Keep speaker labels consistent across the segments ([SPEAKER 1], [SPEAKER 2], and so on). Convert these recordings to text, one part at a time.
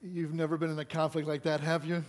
[SPEAKER 1] You've never been in a conflict like that, have you?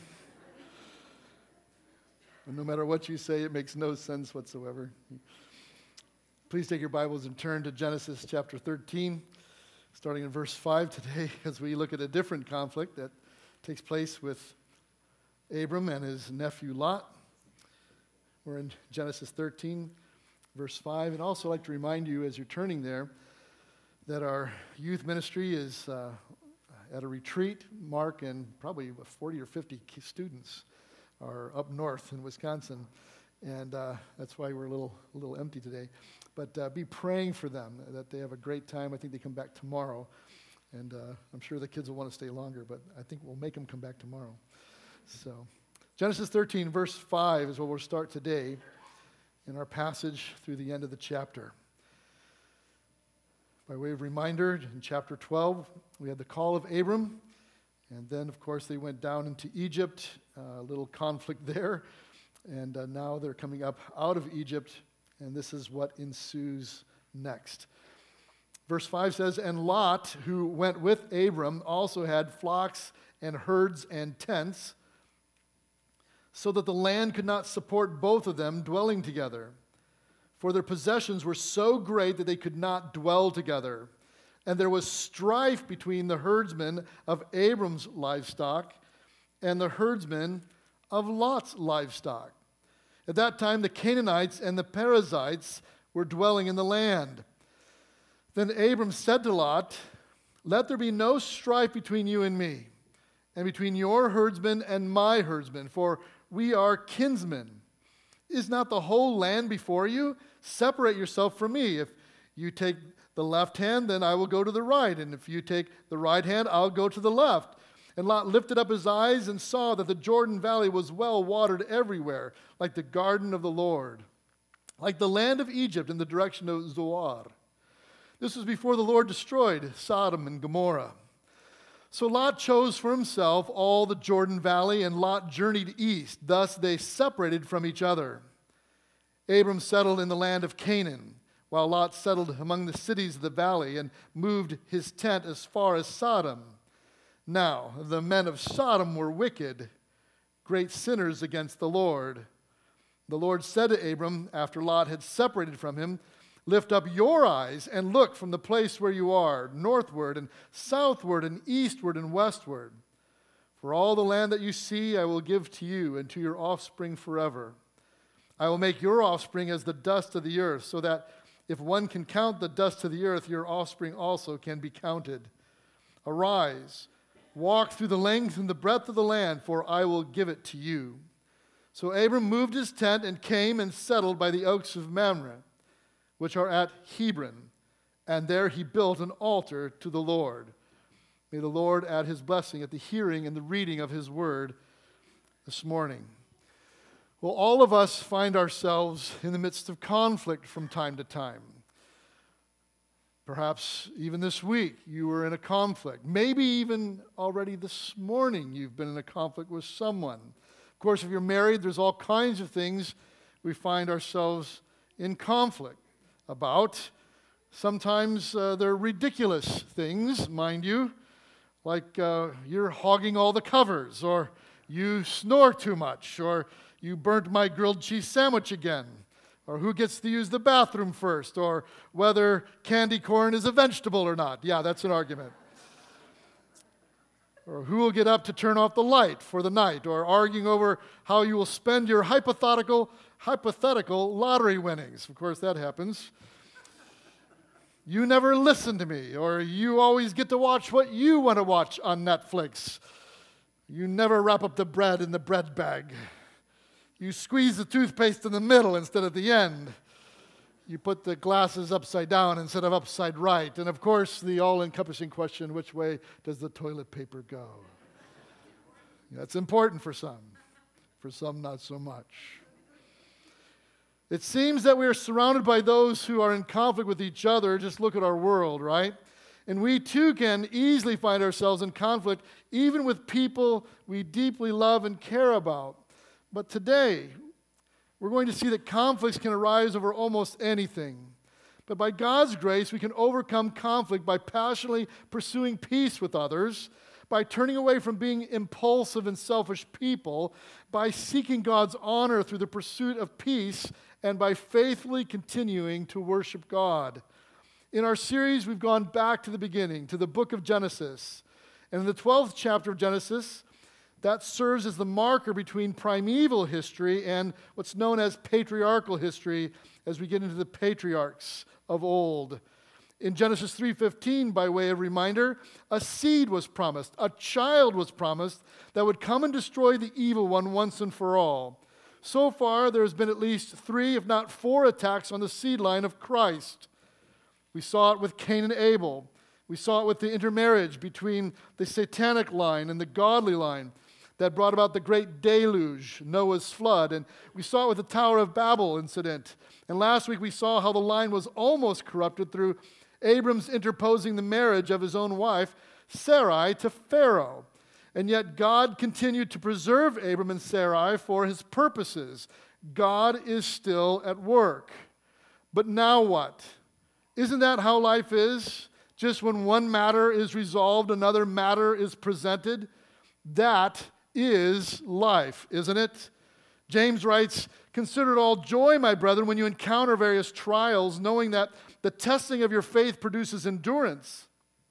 [SPEAKER 1] And no matter what you say, it makes no sense whatsoever. Please take your Bibles and turn to Genesis chapter 13, starting in verse 5 today, as we look at a different conflict that takes place with Abram and his nephew Lot. We're in Genesis 13, verse 5. And also I'd like to remind you, as you're turning there, that our youth ministry is at a retreat. Mark and probably 40 or 50 students are up north in Wisconsin, and that's why we're a little empty today. But be praying for them, that they have a great time. I think they come back tomorrow, and I'm sure the kids will want to stay longer, but I think we'll make them come back tomorrow. So Genesis 13, verse 5 is where we'll start today in our passage through the end of the chapter. By way of reminder, in chapter 12, we had the call of Abram, and then, of course, they went down into Egypt, a little conflict there, and now they're coming up out of Egypt, and this is what ensues next. Verse 5 says, "And Lot, who went with Abram, also had flocks and herds and tents, so that the land could not support both of them dwelling together. For their possessions were so great that they could not dwell together. And there was strife between the herdsmen of Abram's livestock and the herdsmen of Lot's livestock. At that time, the Canaanites and the Perizzites were dwelling in the land. Then Abram said to Lot, 'Let there be no strife between you and me, and between your herdsmen and my herdsmen, for we are kinsmen. Is not the whole land before you? Separate yourself from me. If you take the left hand, then I will go to the right. And if you take the right hand, I'll go to the left.' And Lot lifted up his eyes and saw that the Jordan Valley was well watered everywhere, like the garden of the Lord, like the land of Egypt in the direction of Zoar. This was before the Lord destroyed Sodom and Gomorrah. So Lot chose for himself all the Jordan Valley, and Lot journeyed east. Thus they separated from each other. Abram settled in the land of Canaan, while Lot settled among the cities of the valley and moved his tent as far as Sodom. Now the men of Sodom were wicked, great sinners against the Lord. The Lord said to Abram, after Lot had separated from him, 'Lift up your eyes and look from the place where you are, northward and southward and eastward and westward. For all the land that you see I will give to you and to your offspring forever. I will make your offspring as the dust of the earth, so that if one can count the dust of the earth, your offspring also can be counted. Arise, walk through the length and the breadth of the land, for I will give it to you.' So Abram moved his tent and came and settled by the oaks of Mamre, which are at Hebron, and there he built an altar to the Lord." May the Lord add his blessing at the hearing and the reading of his word this morning. Well, all of us find ourselves in the midst of conflict from time to time. Perhaps even this week you were in a conflict. Maybe even already this morning you've been in a conflict with someone. Of course, if you're married, there's all kinds of things we find ourselves in conflict about. Sometimes they're ridiculous things, mind you, like you're hogging all the covers, or you snore too much, or you burnt my grilled cheese sandwich again, or who gets to use the bathroom first, or whether candy corn is a vegetable or not. Yeah, that's an argument. Or who will get up to turn off the light for the night, or arguing over how you will spend your hypothetical lottery winnings. Of course, that happens. You never listen to me, or you always get to watch what you want to watch on Netflix. You never wrap up the bread in the bread bag. You squeeze the toothpaste in the middle instead of the end. You put the glasses upside down instead of upside right. And of course, the all-encompassing question, which way does the toilet paper go? That's important for some not so much. It seems that we are surrounded by those who are in conflict with each other. Just look at our world, right? And we too can easily find ourselves in conflict, even with people we deeply love and care about. But today, we're going to see that conflicts can arise over almost anything. But by God's grace, we can overcome conflict by passionately pursuing peace with others, by turning away from being impulsive and selfish people, by seeking God's honor through the pursuit of peace, and by faithfully continuing to worship God. In our series, we've gone back to the beginning, to the book of Genesis. And in the 12th chapter of Genesis, that serves as the marker between primeval history and what's known as patriarchal history as we get into the patriarchs of old. In Genesis 3:15, by way of reminder, a seed was promised, a child was promised that would come and destroy the evil one once and for all. So far, there has been at least 3, if not 4, attacks on the seed line of Christ. We saw it with Cain and Abel. We saw it with the intermarriage between the satanic line and the godly line that brought about the great deluge, Noah's flood. And we saw it with the Tower of Babel incident. And last week we saw how the line was almost corrupted through Abram's interposing the marriage of his own wife, Sarai, to Pharaoh. And yet God continued to preserve Abram and Sarai for his purposes. God is still at work. But now what? Isn't that how life is? Just when one matter is resolved, another matter is presented? That is life, isn't it? James writes, "Consider it all joy, my brethren, when you encounter various trials, knowing that the testing of your faith produces endurance.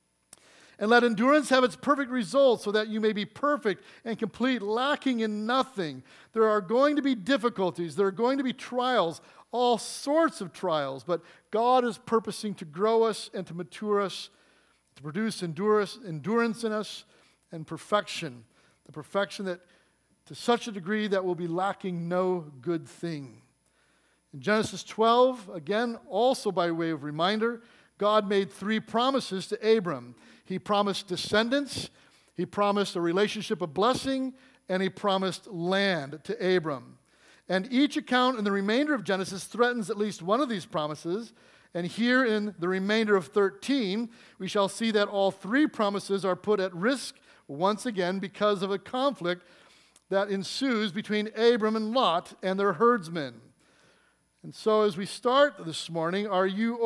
[SPEAKER 1] And let endurance have its perfect result, so that you may be perfect and complete, lacking in nothing." There are going to be difficulties. There are going to be trials, all sorts of trials. But God is purposing to grow us and to mature us, to produce endurance in us and perfection. The perfection that to such a degree that will be lacking no good thing. In Genesis 12, again, also by way of reminder, God made 3 promises to Abram. He promised descendants, he promised a relationship of blessing, and he promised land to Abram. And each account in the remainder of Genesis threatens at least one of these promises. And here in the remainder of 13, we shall see that all 3 promises are put at risk once again because of a conflict that ensues between Abram and Lot and their herdsmen. And so as we start this morning, are you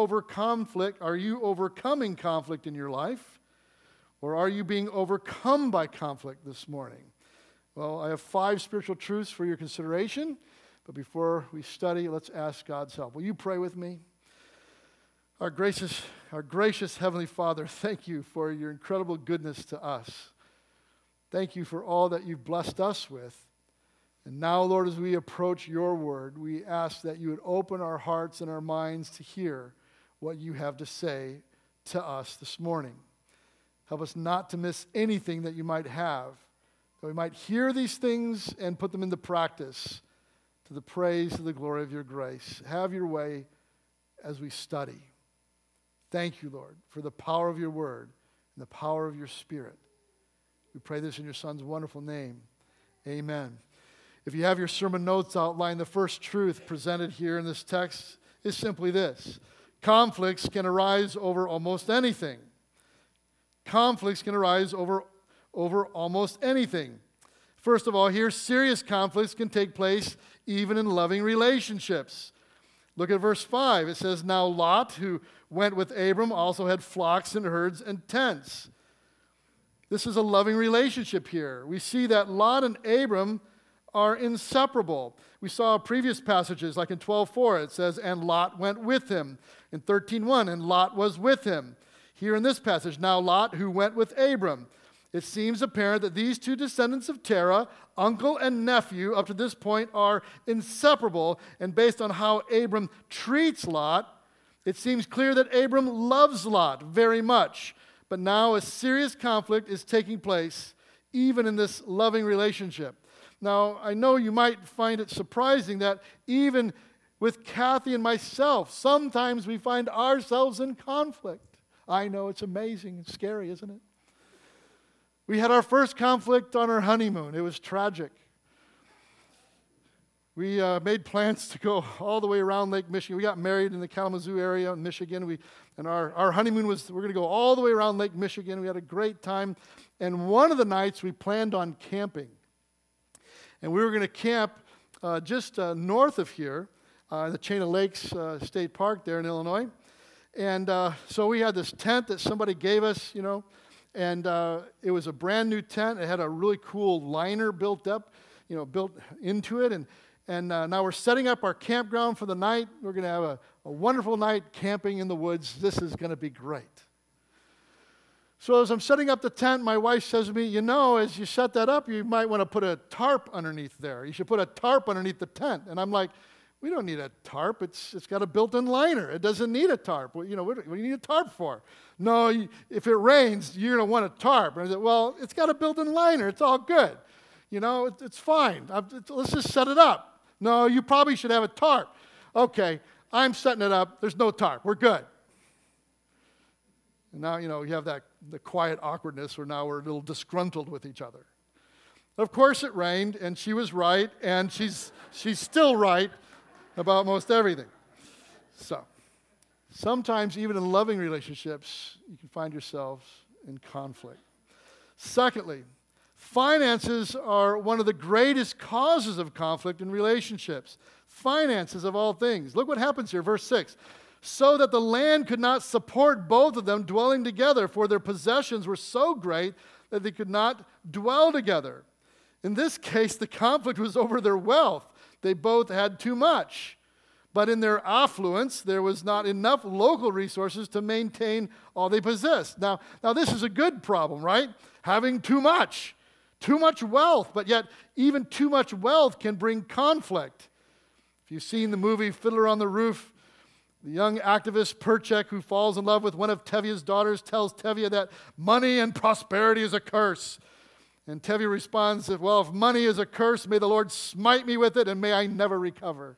[SPEAKER 1] overcoming conflict in your life? Or are you being overcome by conflict this morning? Well, I have 5 spiritual truths for your consideration. But before we study, let's ask God's help. Will you pray with me? Our gracious Heavenly Father, thank you for your incredible goodness to us. Thank you for all that you've blessed us with. And now, Lord, as we approach your word, we ask that you would open our hearts and our minds to hear what you have to say to us this morning. Help us not to miss anything that you might have, that we might hear these things and put them into practice to the praise and the glory of your grace. Have your way as we study. Thank you, Lord, for the power of your word and the power of your Spirit. We pray this in your Son's wonderful name. Amen. If you have your sermon notes outlined, the first truth presented here in this text is simply this: conflicts can arise over almost anything. Conflicts can arise over almost anything. First of all, here, serious conflicts can take place even in loving relationships. Look at verse 5. It says, "Now Lot, who went with Abram, also had flocks and herds and tents." This is a loving relationship here. We see that Lot and Abram are inseparable. We saw previous passages, like in 12:4, it says, "And Lot went with him." In 13:1, "And Lot was with him." Here in this passage, "Now Lot, who went with Abram." It seems apparent that these 2 descendants of Terah, uncle and nephew, up to this point are inseparable. And based on how Abram treats Lot, it seems clear that Abram loves Lot very much. But now a serious conflict is taking place, even in this loving relationship. Now, I know you might find it surprising that even with Kathy and myself, sometimes we find ourselves in conflict. I know, it's amazing and scary, isn't it? We had our first conflict on our honeymoon. It was tragic. We made plans to go all the way around Lake Michigan. We got married in the Kalamazoo area in Michigan. And our honeymoon was, we're going to go all the way around Lake Michigan. We had a great time. And one of the nights we planned on camping. And we were going to camp just north of here, the Chain of Lakes State Park there in Illinois. And so we had this tent that somebody gave us, And it was a brand new tent. It had a really cool liner built into it. And now we're setting up our campground for the night. We're going to have a wonderful night camping in the woods. This is going to be great. So as I'm setting up the tent, my wife says to me, as you set that up, you might want to put a tarp underneath there. You should put a tarp underneath the tent. And I'm like, we don't need a tarp. It's got a built-in liner. It doesn't need a tarp. What do you need a tarp for? No, if it rains, you're going to want a tarp. And I said, well, it's got a built-in liner. It's all good. It's fine. Let's just set it up. No, you probably should have a tarp. Okay, I'm setting it up. There's no tarp. We're good. And now, you have the quiet awkwardness where now we're a little disgruntled with each other. Of course it rained, and she was right, and she's still right about most everything. So, sometimes even in loving relationships, you can find yourselves in conflict. Secondly, finances are one of the greatest causes of conflict in relationships. Finances of all things. Look what happens here, verse 6. So that the land could not support both of them dwelling together, for their possessions were so great that they could not dwell together. In this case, the conflict was over their wealth. They both had too much. But in their affluence, there was not enough local resources to maintain all they possessed. Now this is a good problem, right? Having too much wealth, but yet even too much wealth can bring conflict. If you've seen the movie Fiddler on the Roof, the young activist Perchek, who falls in love with one of Tevye's daughters, tells Tevye that money and prosperity is a curse. And Tevye responds, well, if money is a curse, may the Lord smite me with it, and may I never recover.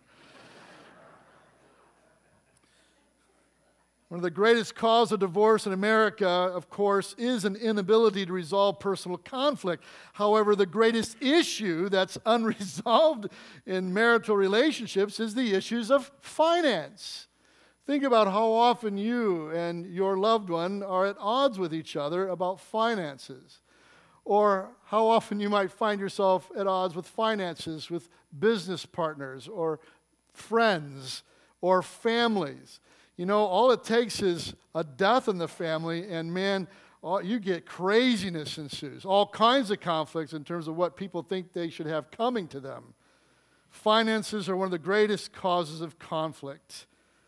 [SPEAKER 1] One of the greatest causes of divorce in America, of course, is an inability to resolve personal conflict. However, the greatest issue that's unresolved in marital relationships is the issues of finance. Think about how often you and your loved one are at odds with each other about finances. Or how often you might find yourself at odds with finances with business partners or friends or families. All it takes is a death in the family, and man, you get craziness ensues. All kinds of conflicts in terms of what people think they should have coming to them. Finances are one of the greatest causes of conflict.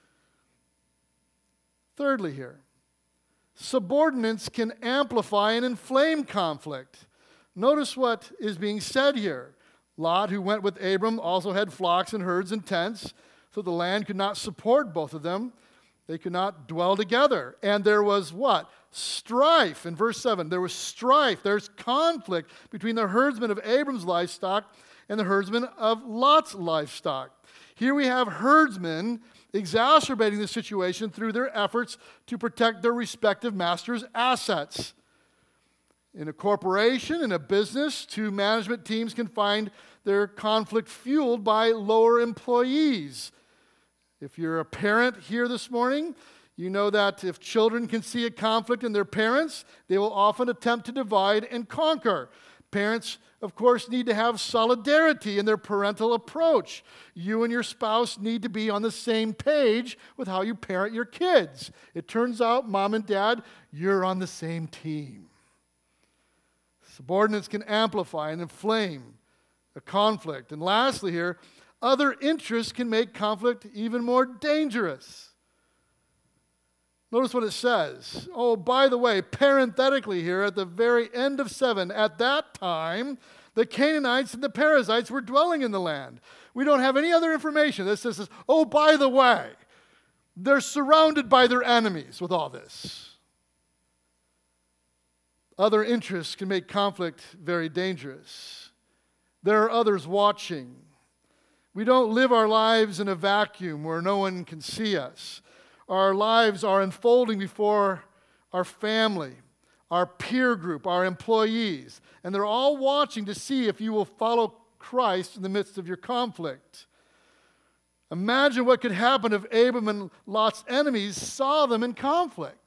[SPEAKER 1] Thirdly here, subordinates can amplify and inflame conflict. Notice what is being said here. Lot, who went with Abram, also had flocks and herds and tents, so the land could not support both of them. They could not dwell together. And there was what? Strife. In verse 7, there was strife. There's conflict between the herdsmen of Abram's livestock and the herdsmen of Lot's livestock. Here we have herdsmen exacerbating the situation through their efforts to protect their respective masters' assets. In a corporation, in a business, two management teams can find their conflict fueled by lower employees. If you're a parent here this morning, you know that if children can see a conflict in their parents, they will often attempt to divide and conquer. Parents, of course, need to have solidarity in their parental approach. You and your spouse need to be on the same page with how you parent your kids. It turns out, mom and dad, you're on the same team. Subordinates can amplify and inflame a conflict. And lastly here, other interests can make conflict even more dangerous. Notice what it says. Oh, by the way, parenthetically here at the very end of 7, at that time, the Canaanites and the Perizzites were dwelling in the land. We don't have any other information. This says, oh, by the way, they're surrounded by their enemies with all this. Other interests can make conflict very dangerous. There are others watching. We don't live our lives in a vacuum where no one can see us. Our lives are unfolding before our family, our peer group, our employees, and they're all watching to see if you will follow Christ in the midst of your conflict. Imagine what could happen if Abram and Lot's enemies saw them in conflict.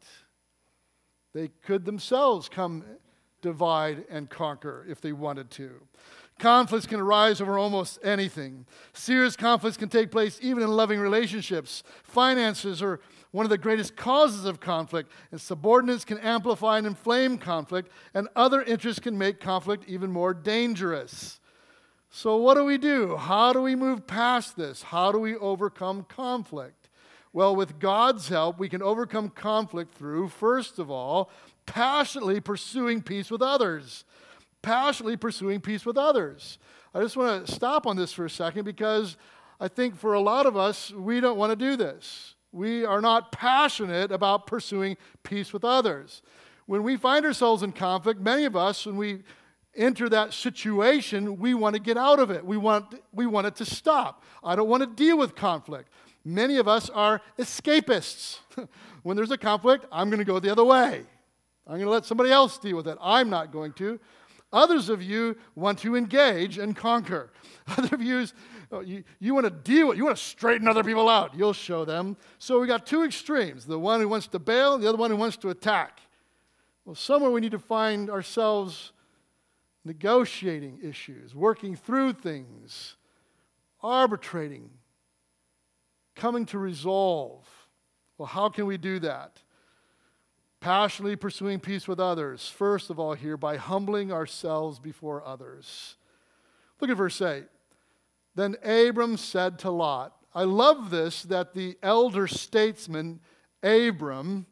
[SPEAKER 1] They could themselves come divide and conquer if they wanted to. Conflicts can arise over almost anything. Serious conflicts can take place even in loving relationships. Finances are one of the greatest causes of conflict, and subordinates can amplify and inflame conflict, and other interests can make conflict even more dangerous. So what do? How do we move past this? How do we overcome conflict? Well, with God's help, we can overcome conflict through, first of all, passionately pursuing peace with others. Passionately pursuing peace with others. I just want to stop on this for a second because I think for a lot of us, we don't want to do this. We are not passionate about pursuing peace with others. When we find ourselves in conflict, many of us, when we enter that situation, we want to get out of it. We want it to stop. I don't want to deal with conflict. Many of us are escapists. When there's a conflict, I'm going to go the other way. I'm going to let somebody else deal with it. I'm not going to. Others of you want to engage and conquer. Other of you want to deal with, you want to straighten other people out. You'll show them. So we got two extremes, the one who wants to bail, the other one who wants to attack. Well, somewhere we need to find ourselves negotiating issues, working through things, arbitrating, coming to resolve. Well, how can we do that? Passionately pursuing peace with others. First of all here, by humbling ourselves before others. Look at verse 8. Then Abram said to Lot. I love this, that the elder statesman, Abram,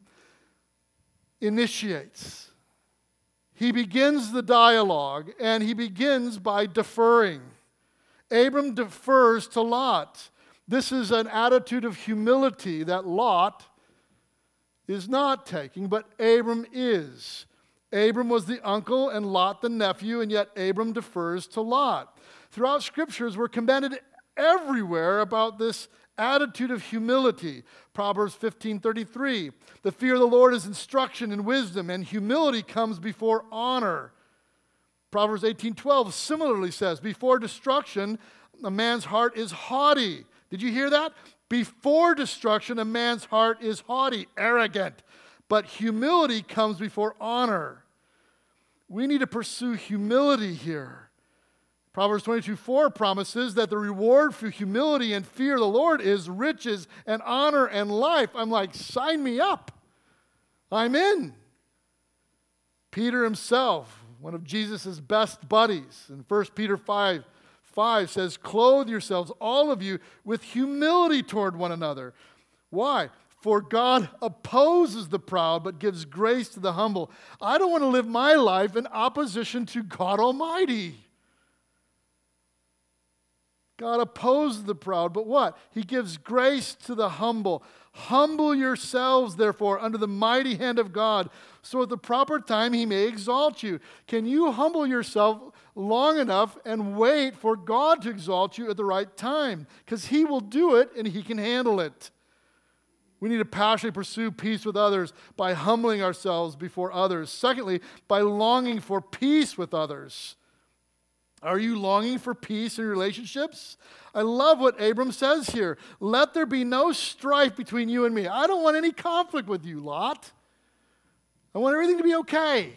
[SPEAKER 1] initiates. He begins the dialogue, and he begins by deferring. Abram defers to Lot. This is an attitude of humility that Lot is not taking, but Abram is. Abram was the uncle and Lot the nephew, and yet Abram defers to Lot. Throughout Scriptures, we're commended everywhere about this attitude of humility. Proverbs 15:33, the fear of the Lord is instruction and wisdom, and humility comes before honor. Proverbs 18:12 similarly says, before destruction, a man's heart is haughty. Did you hear that? Before destruction, a man's heart is haughty, arrogant, but humility comes before honor. We need to pursue humility here. Proverbs 22:4 promises that the reward for humility and fear of the Lord is riches and honor and life. I'm like, sign me up. I'm in. Peter himself, one of Jesus' best buddies, in 1 Peter 5 says, clothe yourselves, all of you, with humility toward one another. Why? For God opposes the proud, but gives grace to the humble. I don't want to live my life in opposition to God Almighty. God opposes the proud, but what? He gives grace to the humble. Humble yourselves, therefore, under the mighty hand of God, so at the proper time he may exalt you. Can you humble yourself long enough and wait for God to exalt you at the right time? Because he will do it and he can handle it. We need to passionately pursue peace with others by humbling ourselves before others. Secondly, by longing for peace with others. Are you longing for peace in relationships? I love what Abram says here. Let there be no strife between you and me. I don't want any conflict with you, Lot. I want everything to be okay.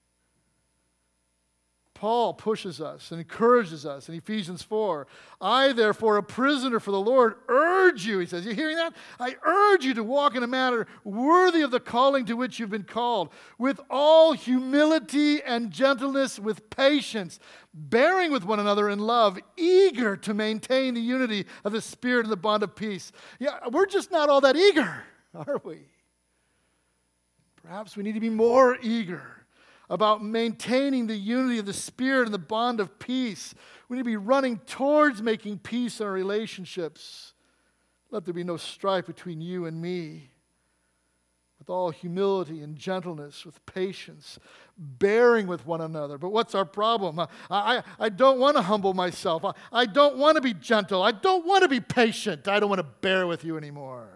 [SPEAKER 1] Paul pushes us and encourages us in Ephesians 4. I, therefore, a prisoner for the Lord, urge you, he says. You hearing that? I urge you to walk in a manner worthy of the calling to which you've been called, with all humility and gentleness, with patience, bearing with one another in love, eager to maintain the unity of the Spirit and the bond of peace. Yeah, we're just not all that eager, are we? Perhaps we need to be more eager about maintaining the unity of the Spirit and the bond of peace. We need to be running towards making peace in our relationships. Let there be no strife between you and me. With all humility and gentleness, with patience, bearing with one another. But what's our problem? I don't want to humble myself. I don't want to be gentle. I don't want to be patient. I don't want to bear with you anymore.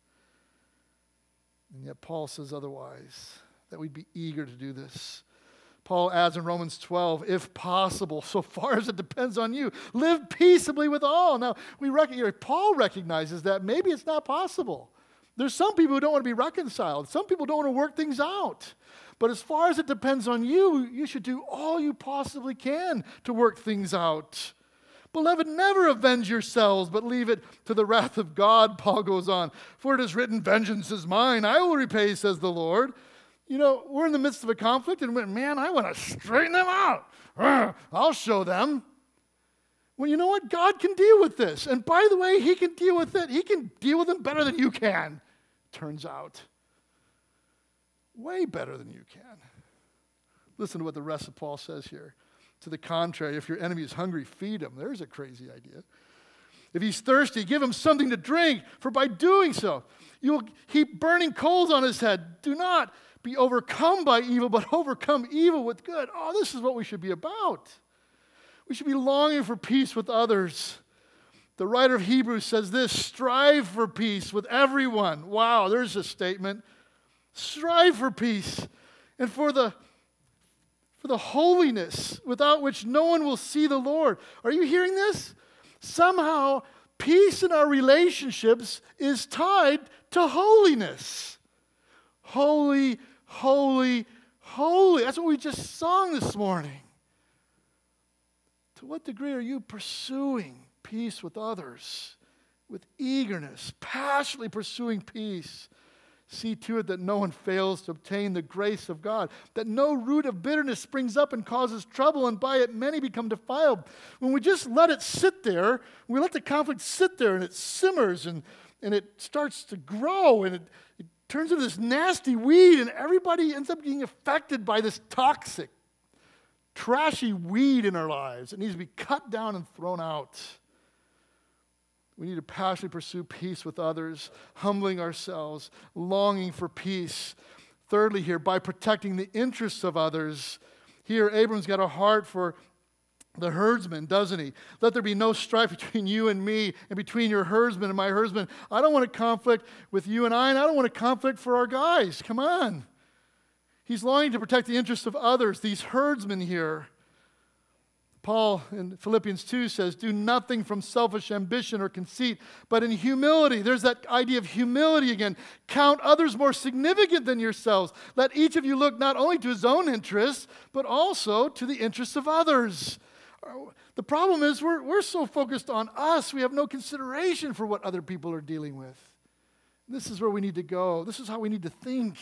[SPEAKER 1] And yet Paul says otherwise, that we'd be eager to do this. Paul adds in Romans 12, if possible, so far as it depends on you, live peaceably with all. Now, Paul recognizes that maybe it's not possible. There's some people who don't want to be reconciled. Some people don't want to work things out. But as far as it depends on you, you should do all you possibly can to work things out. Beloved, never avenge yourselves, but leave it to the wrath of God, Paul goes on. For it is written, vengeance is mine, I will repay, says the Lord. You know, we're in the midst of a conflict, and man, I want to straighten them out. I'll show them. Well, you know what? God can deal with this. And by the way, he can deal with it. He can deal with them better than you can, turns out. Way better than you can. Listen to what the rest of Paul says here. To the contrary, if your enemy is hungry, feed him. There's a crazy idea. If he's thirsty, give him something to drink, for by doing so, you will heap burning coals on his head. Do not be overcome by evil, but overcome evil with good. Oh, this is what we should be about. We should be longing for peace with others. The writer of Hebrews says this, strive for peace with everyone. Wow, there's a statement. Strive for peace and for the holiness without which no one will see the Lord. Are you hearing this? Somehow, peace in our relationships is tied to holiness. Holy, holy, holy. That's what we just sung this morning. To what degree are you pursuing peace with others? With eagerness, passionately pursuing peace. See to it that no one fails to obtain the grace of God, that no root of bitterness springs up and causes trouble, and by it many become defiled. When we just let it sit there, we let the conflict sit there, and it simmers, and it starts to grow, and it turns into this nasty weed, and everybody ends up being affected by this toxic, trashy weed in our lives. It needs to be cut down and thrown out. We need to passionately pursue peace with others, humbling ourselves, longing for peace. Thirdly here, by protecting the interests of others. Here, Abram's got a heart for the herdsman, doesn't he? Let there be no strife between you and me and between your herdsman and my herdsman. I don't want a conflict with you and I don't want a conflict for our guys. Come on. He's longing to protect the interests of others, these herdsmen here. Paul in Philippians 2 says, do nothing from selfish ambition or conceit, but in humility. There's that idea of humility again. Count others more significant than yourselves. Let each of you look not only to his own interests, but also to the interests of others. The problem is we're so focused on us, we have no consideration for what other people are dealing with. This is where we need to go. This is how we need to think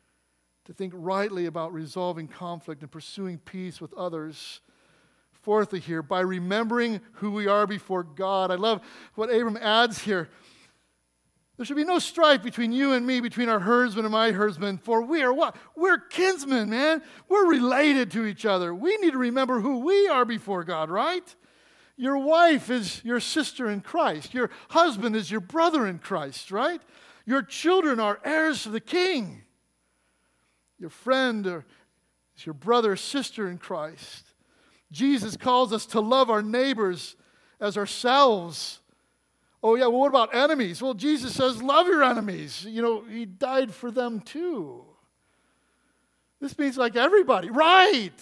[SPEAKER 1] rightly about resolving conflict and pursuing peace with others. Fourthly here, by remembering who we are before God. I love what Abram adds here. There should be no strife between you and me, between our herdsman and my herdsman, for we are what? We're kinsmen, man. We're related to each other. We need to remember who we are before God, right? Your wife is your sister in Christ. Your husband is your brother in Christ, right? Your children are heirs to the King. Your friend is your brother or sister in Christ. Jesus calls us to love our neighbors as ourselves. Oh yeah, well what about enemies? Well, Jesus says love your enemies. You know, he died for them too. This means like everybody, right?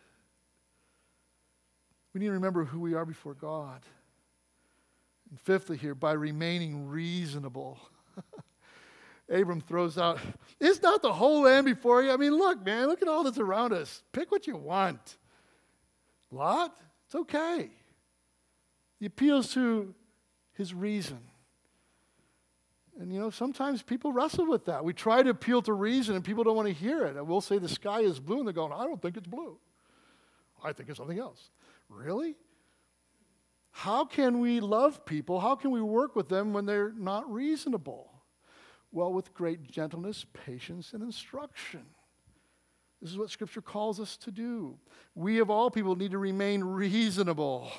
[SPEAKER 1] We need to remember who we are before God. And fifthly here, by remaining reasonable. Abram throws out, is not the whole land before you? I mean, look, man, look at all that's around us. Pick what you want. Lot? It's okay. He appeals to his reason. And you know, sometimes people wrestle with that. We try to appeal to reason and people don't want to hear it. And we'll say the sky is blue and they're going, I don't think it's blue. I think it's something else. Really? How can we love people? How can we work with them when they're not reasonable? Well, with great gentleness, patience, and instruction. This is what Scripture calls us to do. We of all people need to remain reasonable.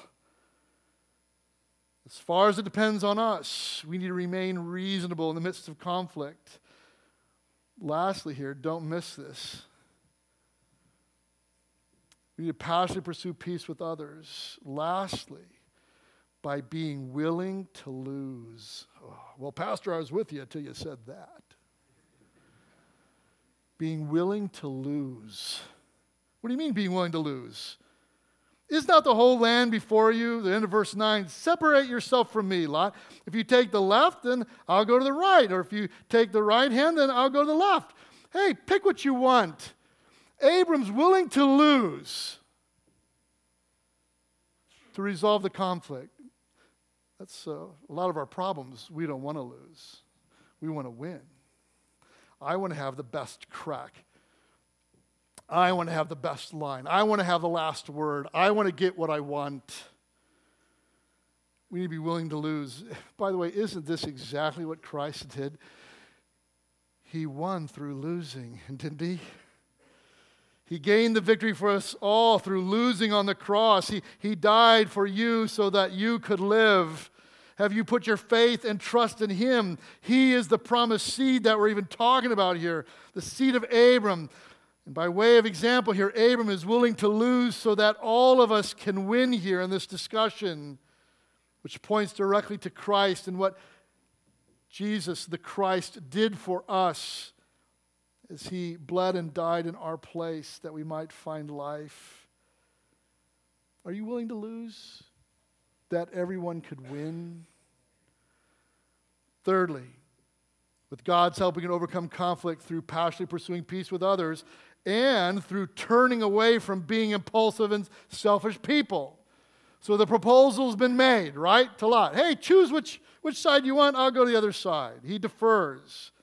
[SPEAKER 1] As far as it depends on us, we need to remain reasonable in the midst of conflict. Lastly here, don't miss this. We need to passionately pursue peace with others. Lastly, by being willing to lose. Oh, well, Pastor, I was with you until you said that. Being willing to lose. What do you mean being willing to lose? Is not the whole land before you? The end of verse 9, separate yourself from me, Lot. If you take the left, then I'll go to the right. Or if you take the right hand, then I'll go to the left. Hey, pick what you want. Abram's willing to lose to resolve the conflict. That's a lot of our problems. We don't want to lose. We want to win. I want to have the best crack. I want to have the best line. I want to have the last word. I want to get what I want. We need to be willing to lose. By the way, isn't this exactly what Christ did? He won through losing, didn't he? He gained the victory for us all through losing on the cross. He died for you so that you could live. Have you put your faith and trust in him? He is the promised seed that we're even talking about here, the seed of Abram. And by way of example here, Abram is willing to lose so that all of us can win here in this discussion, which points directly to Christ and what Jesus, the Christ, did for us as he bled and died in our place that we might find life. Are you willing to lose that everyone could win? Thirdly, with God's help, we can overcome conflict through passionately pursuing peace with others and through turning away from being impulsive and selfish people. So the proposal's been made, right, to Lot. Hey, choose which side you want. I'll go to the other side. He defers.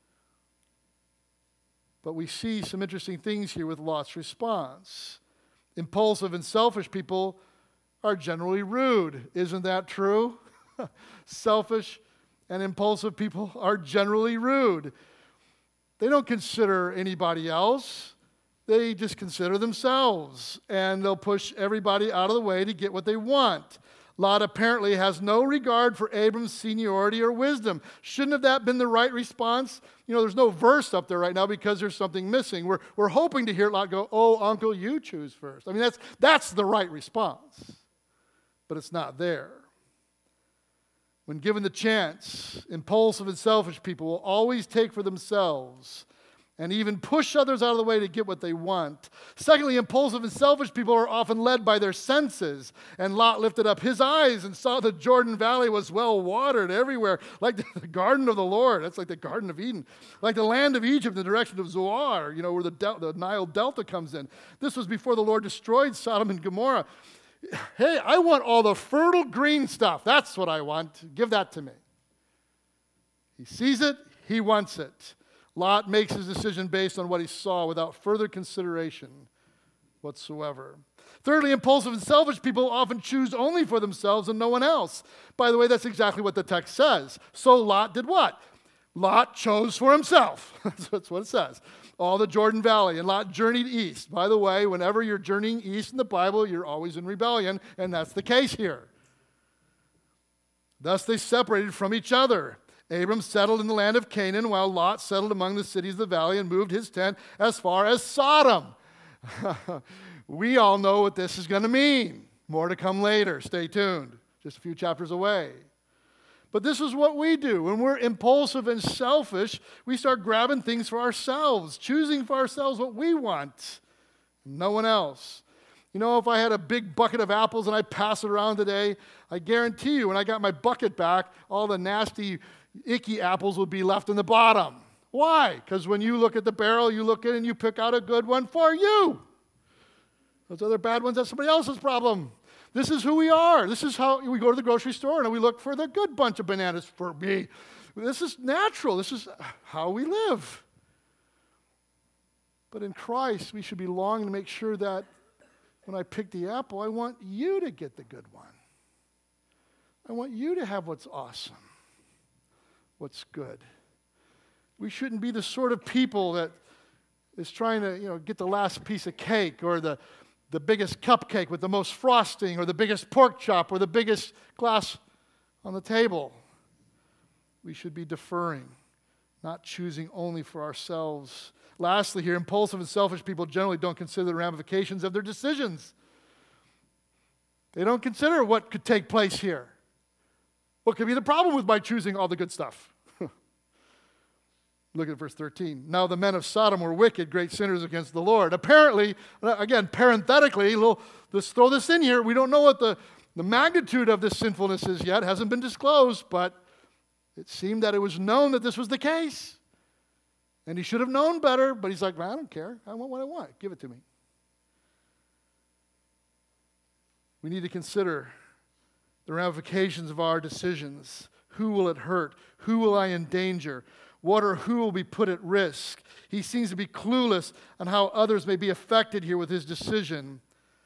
[SPEAKER 1] But we see some interesting things here with Lot's response. Impulsive and selfish people are generally rude. Isn't that true? Selfish and impulsive people are generally rude. They don't consider anybody else. They just consider themselves. And they'll push everybody out of the way to get what they want. Lot apparently has no regard for Abram's seniority or wisdom. Shouldn't have that been the right response? You know, there's no verse up there right now because there's something missing. We're hoping to hear Lot go, "Oh, uncle, you choose first." I mean, that's the right response. But it's not there. When given the chance, impulsive and selfish people will always take for themselves and even push others out of the way to get what they want. Secondly, impulsive and selfish people are often led by their senses. And Lot lifted up his eyes and saw the Jordan Valley was well watered everywhere, like the garden of the Lord. That's like the Garden of Eden. Like the land of Egypt in the direction of Zoar, you know, where the Nile Delta comes in. This was before the Lord destroyed Sodom and Gomorrah. Hey, I want all the fertile green stuff. That's what I want. Give that to me. He sees it. He wants it. Lot makes his decision based on what he saw without further consideration whatsoever. Thirdly, impulsive and selfish people often choose only for themselves and no one else. By the way, that's exactly what the text says. So Lot did what? Lot chose for himself. That's what it says. All the Jordan Valley, and Lot journeyed east. By the way, whenever you're journeying east in the Bible, you're always in rebellion, and that's the case here. Thus they separated from each other. Abram settled in the land of Canaan, while Lot settled among the cities of the valley and moved his tent as far as Sodom. We all know what this is going to mean. More to come later. Stay tuned. Just a few chapters away. But this is what we do. When we're impulsive and selfish, we start grabbing things for ourselves, choosing for ourselves what we want, no one else. You know, if I had a big bucket of apples and I pass it around today, I guarantee you when I got my bucket back, all the nasty, icky apples would be left in the bottom. Why? Because when you look at the barrel, you look at it and you pick out a good one for you. Those other bad ones, that's somebody else's problem. This is who we are. This is how we go to the grocery store and we look for the good bunch of bananas for me. This is natural. This is how we live. But in Christ, we should be longing to make sure that when I pick the apple, I want you to get the good one. I want you to have what's awesome, what's good. We shouldn't be the sort of people that is trying to, get the last piece of cake or the biggest cupcake with the most frosting or the biggest pork chop or the biggest glass on the table. We should be deferring, not choosing only for ourselves. Lastly here, impulsive and selfish people generally don't consider the ramifications of their decisions. They don't consider what could take place here. What could be the problem with my choosing all the good stuff? Look at verse 13. Now the men of Sodom were wicked, great sinners against the Lord. Apparently, again, parenthetically, let's throw this in here. We don't know what the magnitude of this sinfulness is yet. It hasn't been disclosed, but it seemed that it was known that this was the case. And he should have known better, but he's like, I don't care. I want what I want. Give it to me. We need to consider the ramifications of our decisions. Who will it hurt? Who will I endanger? What or who will be put at risk? He seems to be clueless on how others may be affected here with his decision.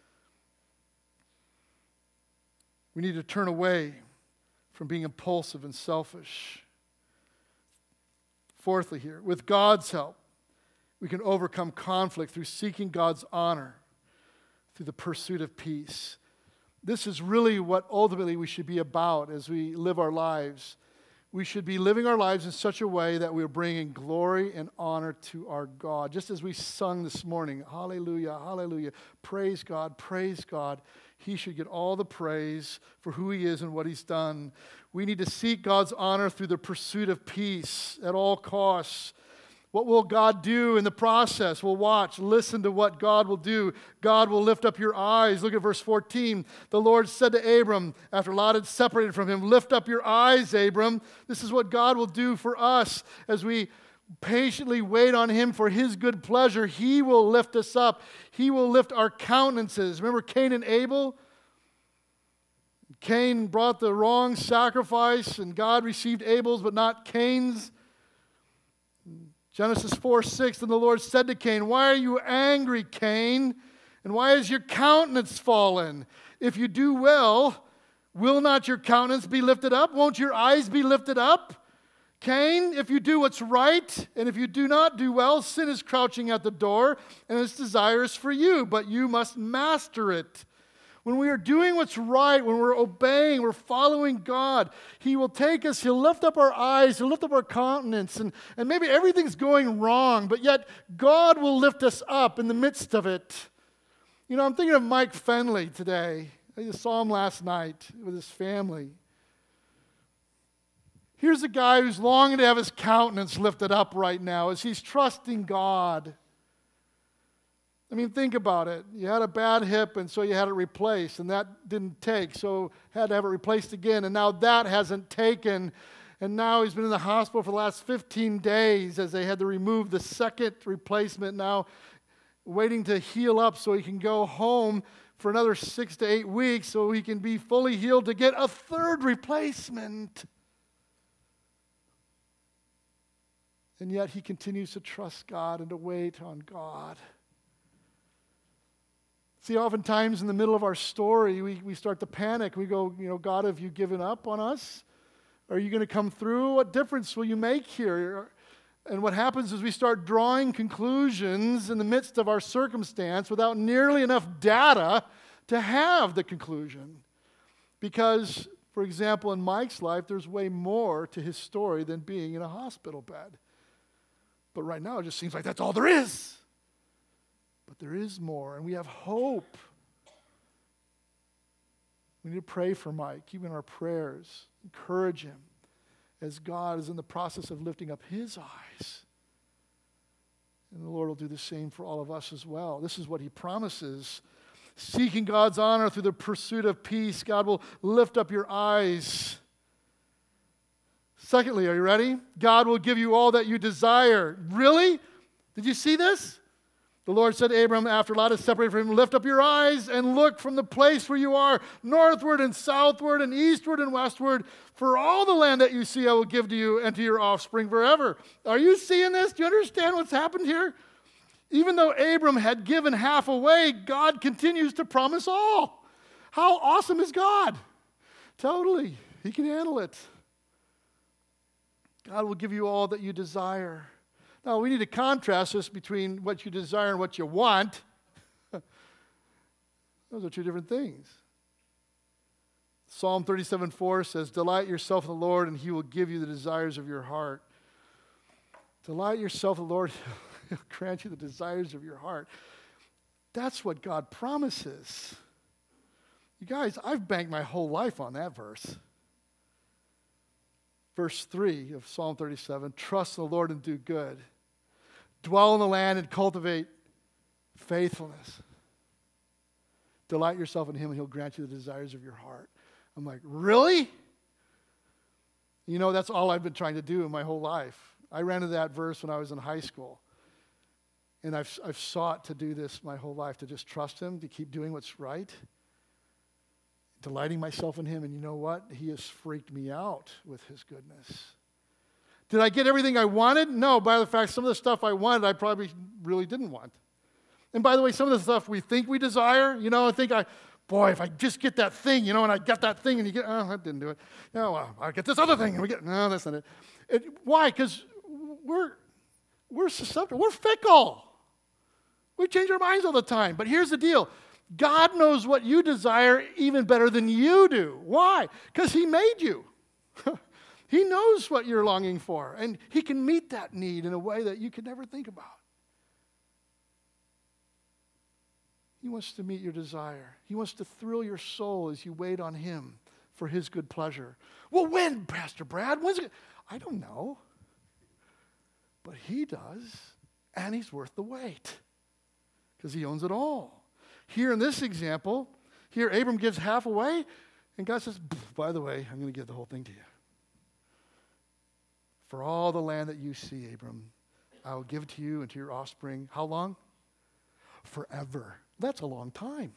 [SPEAKER 1] We need to turn away from being impulsive and selfish. Fourthly here, with God's help, we can overcome conflict through seeking God's honor, through the pursuit of peace. This is really what ultimately we should be about as we live our lives. We should be living our lives in such a way that we're bringing glory and honor to our God. Just as we sung this morning, hallelujah, hallelujah, praise God, praise God. He should get all the praise for who he is and what he's done. We need to seek God's honor through the pursuit of peace at all costs. What will God do in the process? We'll watch, listen to what God will do. God will lift up your eyes. Look at verse 14. The Lord said to Abram, after Lot had separated from him, lift up your eyes, Abram. This is what God will do for us as we patiently wait on him for his good pleasure. He will lift us up. He will lift our countenances. Remember Cain and Abel? Cain brought the wrong sacrifice, and God received Abel's, but not Cain's. Genesis 4:6, and the Lord said to Cain, why are you angry, Cain? And why is your countenance fallen? If you do well, will not your countenance be lifted up? Won't your eyes be lifted up? Cain, if you do what's right, and if you do not do well, sin is crouching at the door, and its desire is for you, but you must master it. When we are doing what's right, when we're obeying, we're following God, he will take us, he'll lift up our eyes, he'll lift up our countenance, and maybe everything's going wrong, but yet God will lift us up in the midst of it. You know, I'm thinking of Mike Fenley today. I just saw him last night with his family. Here's a guy who's longing to have his countenance lifted up right now as he's trusting God. I mean, think about it. You had a bad hip, and so you had it replaced, and that didn't take, so had to have it replaced again, and now that hasn't taken, and now he's been in the hospital for the last 15 days as they had to remove the second replacement, now waiting to heal up so he can go home for another 6 to 8 weeks so he can be fully healed to get a third replacement. And yet he continues to trust God and to wait on God. See, oftentimes in the middle of our story, we start to panic. We go, God, have you given up on us? Are you going to come through? What difference will you make here? And what happens is we start drawing conclusions in the midst of our circumstance without nearly enough data to have the conclusion. Because, for example, in Mike's life, there's way more to his story than being in a hospital bed. But right now, it just seems like that's all there is. But there is more, and we have hope. We need to pray for Mike, keep in our prayers, encourage him as God is in the process of lifting up his eyes. And the Lord will do the same for all of us as well. This is what he promises. Seeking God's honor through the pursuit of peace, God will lift up your eyes. Secondly, are you ready? God will give you all that you desire. Really? Did you see this? The Lord said to Abram, after Lot is separated from him, lift up your eyes and look from the place where you are, northward and southward and eastward and westward. For all the land that you see I will give to you and to your offspring forever. Are you seeing this? Do you understand what's happened here? Even though Abram had given half away, God continues to promise all. How awesome is God? Totally. He can handle it. God will give you all that you desire. Now, we need to contrast this between what you desire and what you want. Those are two different things. Psalm 37:4 says, delight yourself in the Lord, and he will give you the desires of your heart. Delight yourself in the Lord, he'll grant you the desires of your heart. That's what God promises. You guys, I've banked my whole life on that verse. Verse 3 of Psalm 37, trust in the Lord and do good. Dwell in the land and cultivate faithfulness. Delight yourself in him and he'll grant you the desires of your heart. I'm like, really? You know, that's all I've been trying to do in my whole life. I ran into that verse when I was in high school. And I've sought to do this my whole life, to just trust him, to keep doing what's right, delighting myself in him. And you know what? He has freaked me out with his goodness. Did I get everything I wanted? No. By the fact, some of the stuff I wanted, I probably really didn't want. And by the way, some of the stuff we think we desire, I think boy, if I just get that thing, and I got that thing, and you get, oh, that didn't do it. No, well, I get this other thing, and no, that's not it. Why? Because we're susceptible. We're fickle. We change our minds all the time. But here's the deal. God knows what you desire even better than you do. Why? Because he made you. He knows what you're longing for, and he can meet that need in a way that you could never think about. He wants to meet your desire. He wants to thrill your soul as you wait on him for his good pleasure. Well, when, Pastor Brad? When's it? I don't know. But he does, and he's worth the wait because he owns it all. Here in this example, Abram gives half away, and God says, by the way, I'm going to give the whole thing to you. For all the land that you see, Abram, I will give it to you and to your offspring. How long? Forever. That's a long time.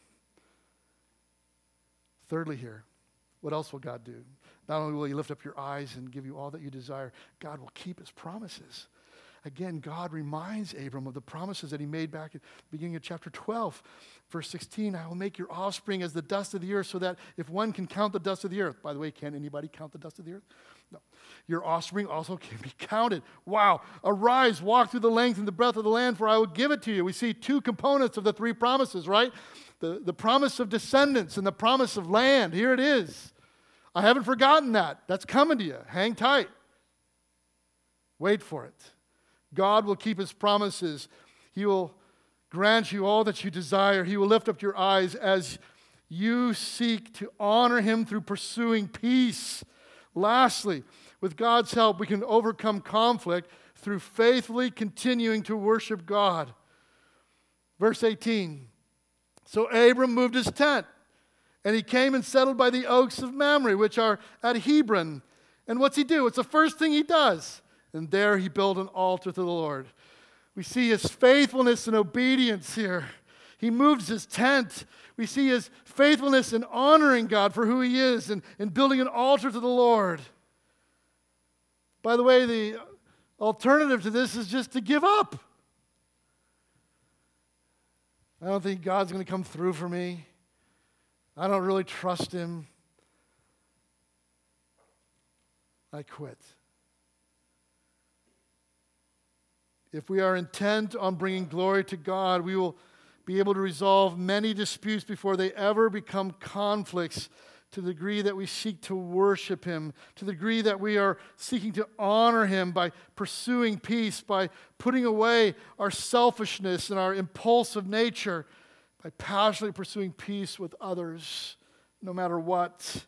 [SPEAKER 1] Thirdly here, what else will God do? Not only will he lift up your eyes and give you all that you desire, God will keep his promises. Again, God reminds Abram of the promises that he made back at the beginning of chapter 12. Verse 16, I will make your offspring as the dust of the earth so that if one can count the dust of the earth. By the way, can anybody count the dust of the earth? No. Your offspring also can be counted. Wow. Arise, walk through the length and the breadth of the land, for I will give it to you. We see two components of the three promises, right? The promise of descendants and the promise of land. Here it is. I haven't forgotten that. That's coming to you. Hang tight. Wait for it. God will keep his promises. He will grant you all that you desire. He will lift up your eyes as you seek to honor him through pursuing peace. Lastly, with God's help, we can overcome conflict through faithfully continuing to worship God. Verse 18, so Abram moved his tent, and he came and settled by the oaks of Mamre, which are at Hebron. And what's he do? It's the first thing he does. And there he built an altar to the Lord. We see his faithfulness and obedience here. He moves his tent. We see his faithfulness in honoring God for who he is and building an altar to the Lord. By the way, the alternative to this is just to give up. I don't think God's going to come through for me. I don't really trust him. I quit. If we are intent on bringing glory to God, we will be able to resolve many disputes before they ever become conflicts, to the degree that we seek to worship him, to the degree that we are seeking to honor him by pursuing peace, by putting away our selfishness and our impulsive nature, by passionately pursuing peace with others, no matter what.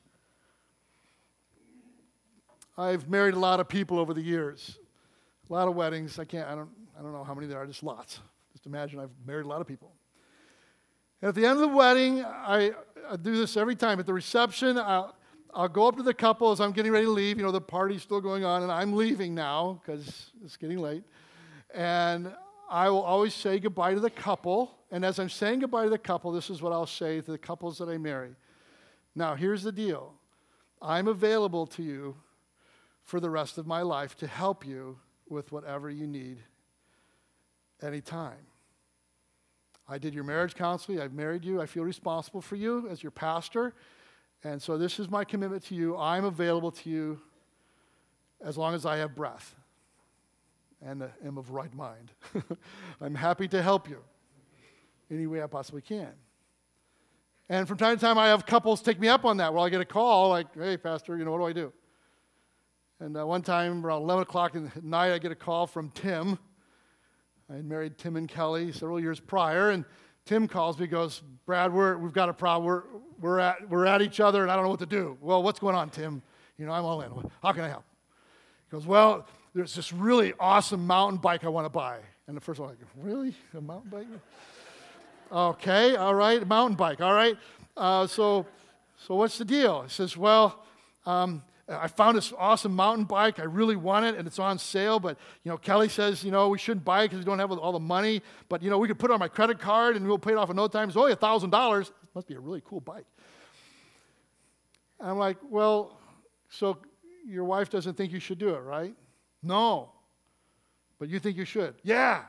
[SPEAKER 1] I've married a lot of people over the years. A lot of weddings. I don't know how many there are, just lots. Just imagine I've married a lot of people. And at the end of the wedding, I do this every time. At the reception, I'll go up to the couple as I'm getting ready to leave. The party's still going on, and I'm leaving now because it's getting late. And I will always say goodbye to the couple. And as I'm saying goodbye to the couple, this is what I'll say to the couples that I marry. Now, here's the deal. I'm available to you for the rest of my life to help you with whatever you need anytime. I did your marriage counseling. I've married you. I feel responsible for you as your pastor. And so this is my commitment to you. I'm available to you as long as I have breath and am of right mind. I'm happy to help you any way I possibly can. And from time to time, I have couples take me up on that. Well, I get a call like, hey, pastor, what do I do? And one time around 11 o'clock at night, I get a call from Tim. I had married Tim and Kelly several years prior, and Tim calls me, goes, Brad, we've got a problem. We're at each other, and I don't know what to do. Well, what's going on, Tim? I'm all in. How can I help? He goes, well, there's this really awesome mountain bike I want to buy. And the first one, I'm like, really? A mountain bike? Okay, all right, a mountain bike, all right. So what's the deal? He says, well, I found this awesome mountain bike. I really want it, and it's on sale. But, Kelly says, we shouldn't buy it because we don't have all the money. But, we could put it on my credit card, and we'll pay it off in no time. It's only $1,000. Must be a really cool bike. And I'm like, well, so your wife doesn't think you should do it, right? No. But you think you should? Yeah.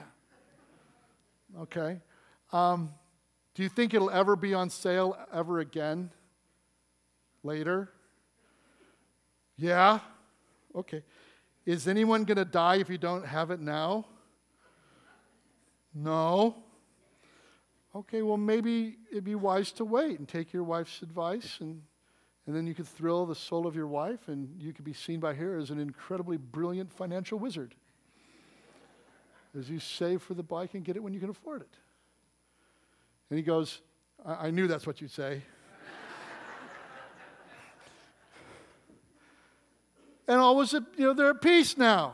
[SPEAKER 1] Okay. Do you think it'll ever be on sale ever again? Later? Yeah? Okay. Is anyone going to die if you don't have it now? No. Okay, well, maybe it'd be wise to wait and take your wife's advice, and then you could thrill the soul of your wife, and you could be seen by her as an incredibly brilliant financial wizard as you save for the bike and get it when you can afford it. And he goes, I knew that's what you'd say. And all was, they're at peace now.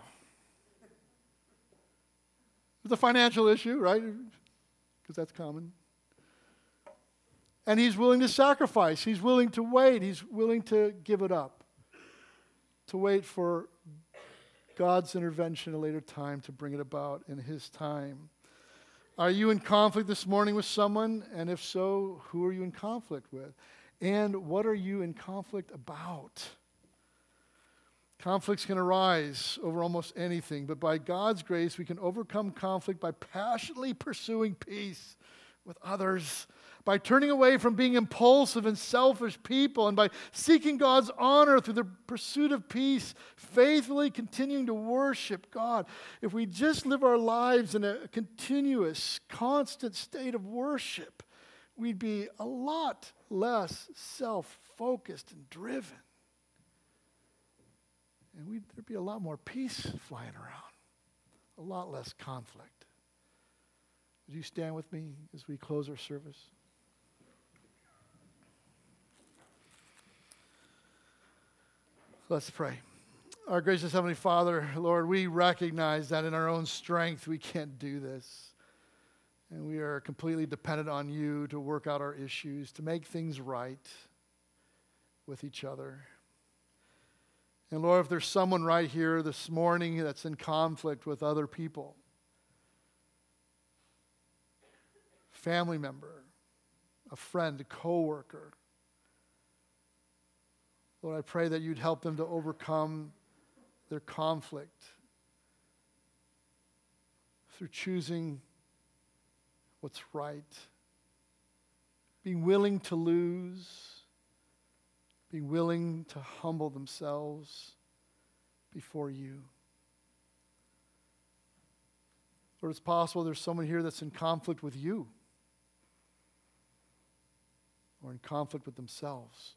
[SPEAKER 1] It's a financial issue, right? Because that's common. And he's willing to sacrifice. He's willing to wait. He's willing to give it up. To wait for God's intervention at a later time to bring it about in His time. Are you in conflict this morning with someone? And if so, who are you in conflict with? And what are you in conflict about? Conflicts can arise over almost anything, but by God's grace, we can overcome conflict by passionately pursuing peace with others, by turning away from being impulsive and selfish people, and by seeking God's honor through the pursuit of peace, faithfully continuing to worship God. If we just live our lives in a continuous, constant state of worship, we'd be a lot less self-focused and driven. And there'd be a lot more peace flying around, a lot less conflict. Would you stand with me as we close our service? Let's pray. Our gracious Heavenly Father, Lord, we recognize that in our own strength we can't do this. And we are completely dependent on you to work out our issues, to make things right with each other. And Lord, if there's someone right here this morning that's in conflict with other people, family member, a friend, a coworker, Lord, I pray that you'd help them to overcome their conflict through choosing what's right, being willing to lose, being willing to humble themselves before you. Lord, it's possible there's someone here that's in conflict with you or in conflict with themselves.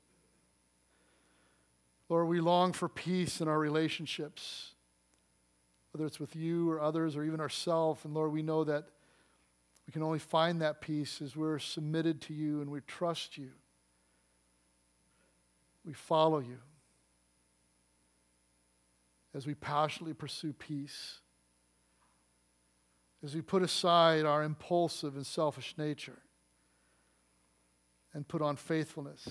[SPEAKER 1] Lord, we long for peace in our relationships, whether it's with you or others or even ourselves. And Lord, we know that we can only find that peace as we're submitted to you and we trust you. We follow you as we passionately pursue peace, as we put aside our impulsive and selfish nature and put on faithfulness.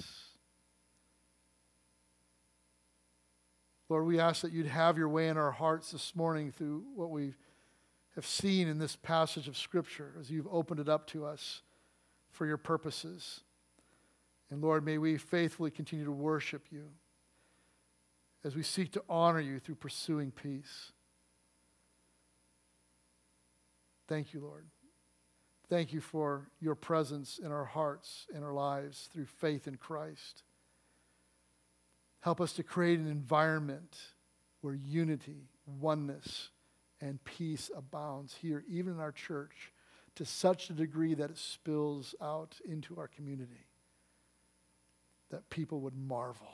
[SPEAKER 1] Lord, we ask that you'd have your way in our hearts this morning through what we have seen in this passage of Scripture as you've opened it up to us for your purposes. And Lord, may we faithfully continue to worship you as we seek to honor you through pursuing peace. Thank you, Lord. Thank you for your presence in our hearts and our lives through faith in Christ. Help us to create an environment where unity, oneness, and peace abounds here, even in our church, to such a degree that it spills out into our community, that people would marvel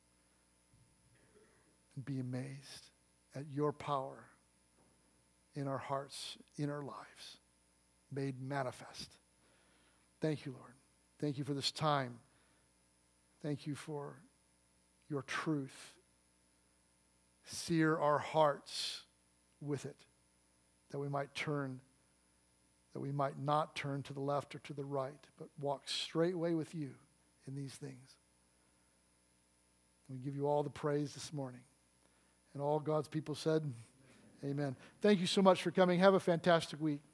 [SPEAKER 1] and be amazed at your power in our hearts, in our lives, made manifest. Thank you, Lord. Thank you for this time. Thank you for your truth. Sear our hearts with it, that we might not turn to the left or to the right, but walk straightway with you in these things. We give you all the praise this morning. And all God's people said, amen. Thank you so much for coming. Have a fantastic week.